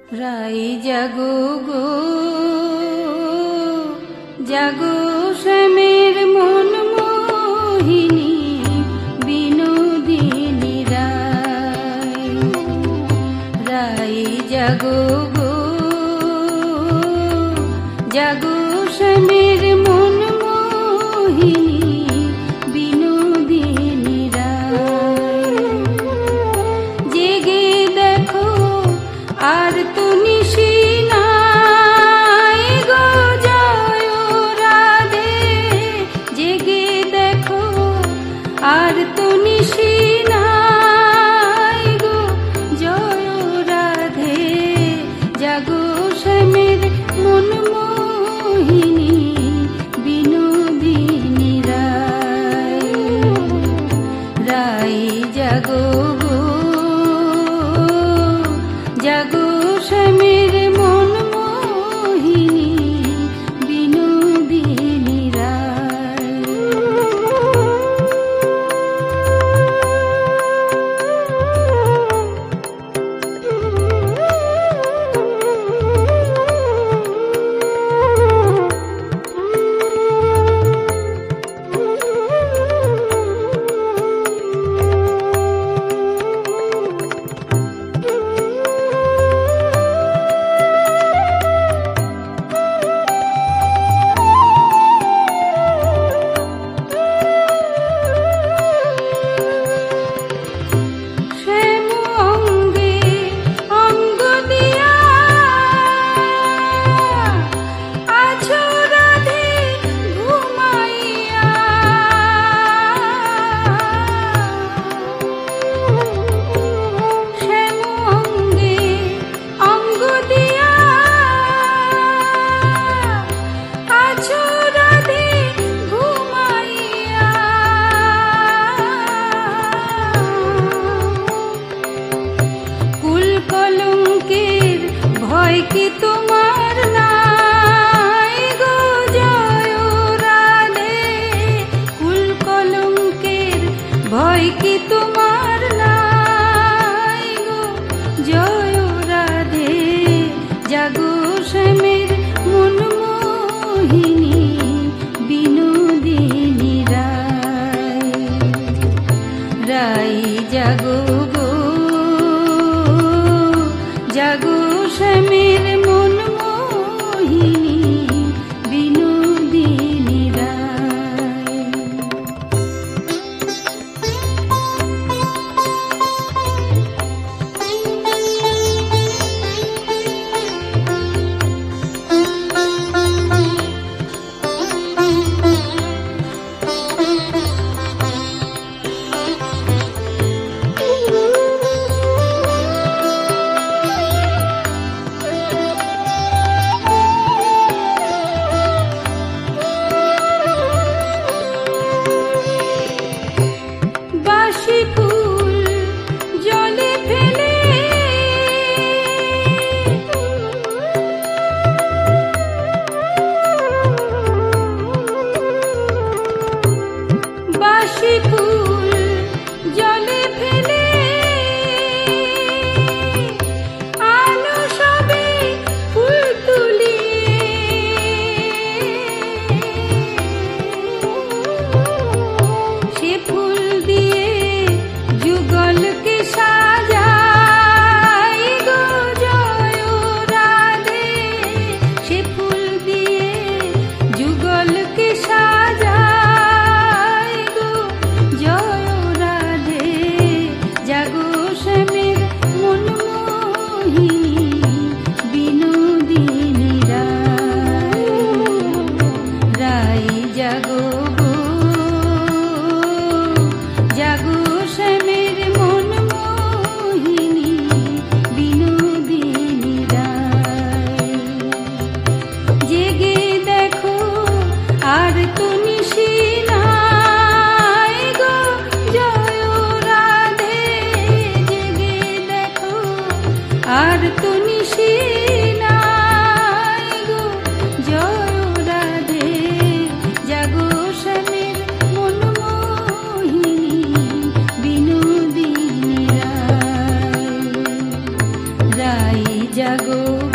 রাই জাগো গো জাগো শ্যামের মন মোহিনী বিনোদিনী রাই। রাই জাগো গো জাগো শ্যামের মন মোহিনী বিনোদিনী রাই। জেগে দেখো আর তো নিশি নাই গো জয় রাধে। জেগে দেখো আর তো নিশি নাই গো জয় রাধে। জাগো শ্যামের মন মোহিনী বিনোদিনী রাই। রাই জাগো গো জাগো শ্যামের মন মোহিনী বিনোদিনী রাই। ভয় কি তোমার নাই গো জয় রাধে। কুল কলঙ্কের ভয় কি তোমার নাই গো জয় রাধে। জাগো শ্যামের মন মোহিনী বিনোদিনী রাই। রাই জাগো গো জাগো শ্যামের মন মোহিনী বিনোদিনী রাই। বাসি ফুল জলে ফেলে বাসি ফুল জলে ফেলে আলো সবে ফুল তুলিয়ে। সে ফুল দিয়ে যুগলকে সাজাই গো জয় রাধে। সে ফুল দিয়ে যুগলকে সাজাই গো জয় রাধে। জাগো শ্যামের মন মোহিনী বিনোদিনী রাই। রাই জাগো গো জাগো শ্যামের মন মোহিনী বিনোদিনী রাই। জেগে দেখো আর তো নিশি নাই গো জয় রাধে। জেগে দেখো আর তো নিশি নাই গো জয় রাধে। জাগো শ্যামের মন মোহিনী বিনোদিনী রাই। রাই জাগো